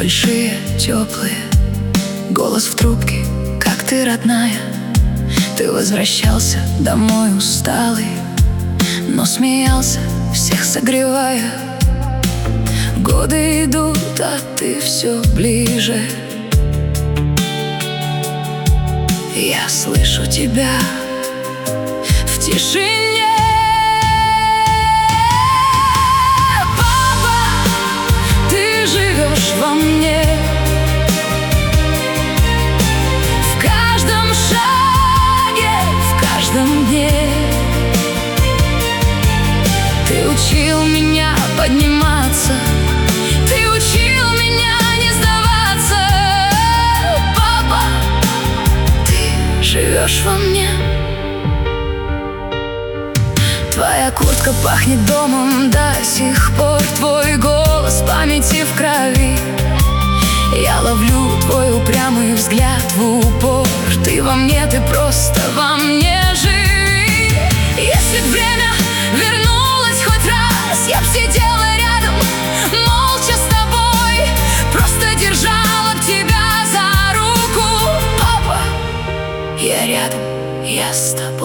большие, теплые. Голос в трубке, как ты, родная. Ты возвращался домой усталый, но смеялся, всех согревая. Годы идут, а ты все ближе. Я слышу тебя в тишине. Папа, ты живешь во мне, в каждом шаге, в каждом дне. Ты учил меня подниматься, ты учил меня не сдаваться. Папа, ты живешь во мне. Твоя куртка пахнет домом до сих пор, твой голос в памяти в крови. Я ловлю твой упрямый взгляд в упор. Ты во мне, ты просто во мне живи. Если б время вернулось хоть раз, я б сидела рядом, молча с тобой, просто держала б тебя за руку. Папа, я рядом, я с тобой.